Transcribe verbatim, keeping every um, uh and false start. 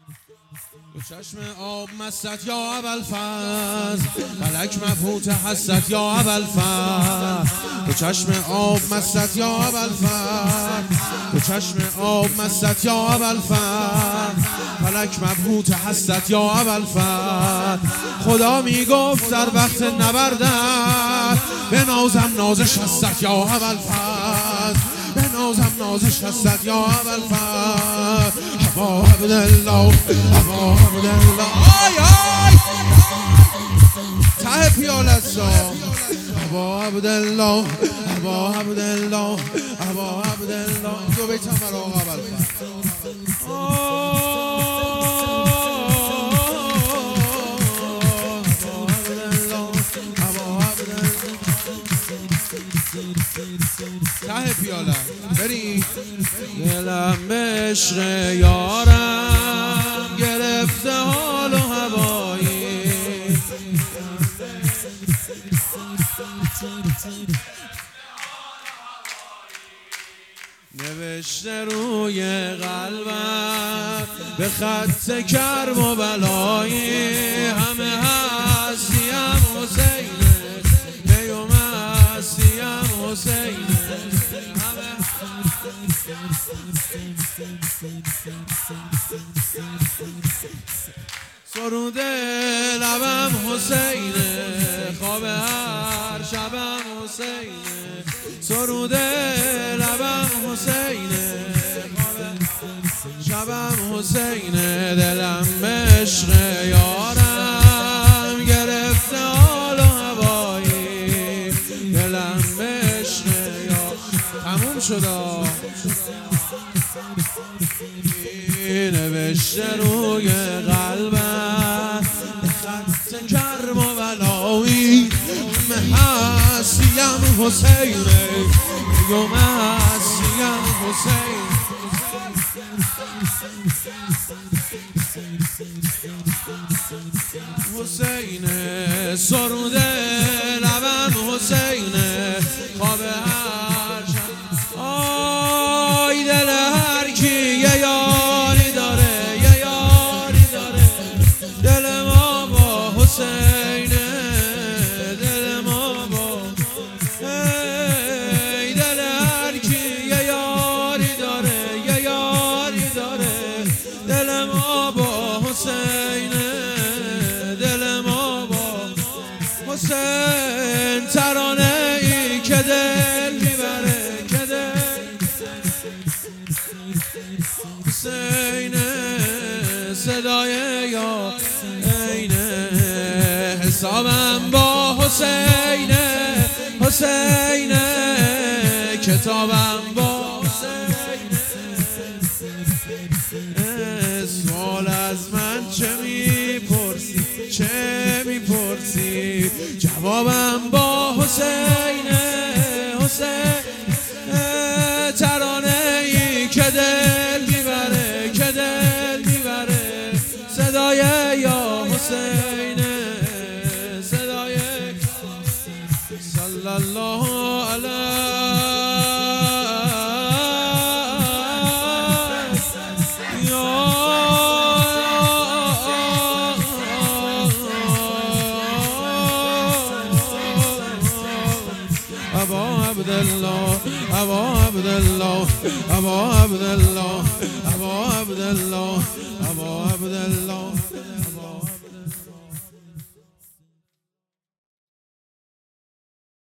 دو چشم آب مستت یا ابوالفضل، فلک مبهوت هستت یا ابوالفضل. دو چشم آب مستت یا ابوالفضل، دو چشم آب مستت یا ابوالفضل، فلک مبهوت هستت یا ابوالفضل. خدا میگفت در وقت نبردت به نازم نازش هستت یا ابوالفضل، به نازم نازش هستت یا ابوالفضل. ابا عبدالله ابا عبدالله آی آی ته پیالت سا ابا عبدالله ابا عبدالله ابا عبدالله. دو بیت هم برای آقا ابوالفضل. ته پیاله بری. دلم به عشق یارم گرفته حال و هوایی، نوشته روی قلبم به خط کرب و بلایی، همه هستیم حسینه نیوم هستیم حسینه. سرود لبم حسینه، خواب هر شبم حسینه. سرود لبم حسینه، خواب شبم حسینه. دلم به عشق یارم گرفته حال و هوایی، دلم به عشق یارم. تموم شد نوشته روی قلبم خط کرب و بلایی، همه هستیم حسینه یوم هستیم حسین. حسینه سرود لبم حسینه، خواب هر شب. آی دل هر کی یه یاری داره، یه یاری داره. دل ما با حسینه، دل ما با ای دل هر کی یه یاری داره، یه یاری داره. دل ما با حسینه، دل ما با حسین. ترانه ای که دل میبره، که دل حسینه. صدای یا اینه حسابم با حسینه، حسینه کتابم با حسینه. سوال از من چه میپرسی، چه میپرسی؟ جوابم با حسینه، حسین. ترانه ای که دل میبره، که دل میبره. صدای یا حسینه، صدای صلی الله علیه ابا عبدالله ابا عبدالله ابا عبدالله ابا عبدالله ابا عبدالله.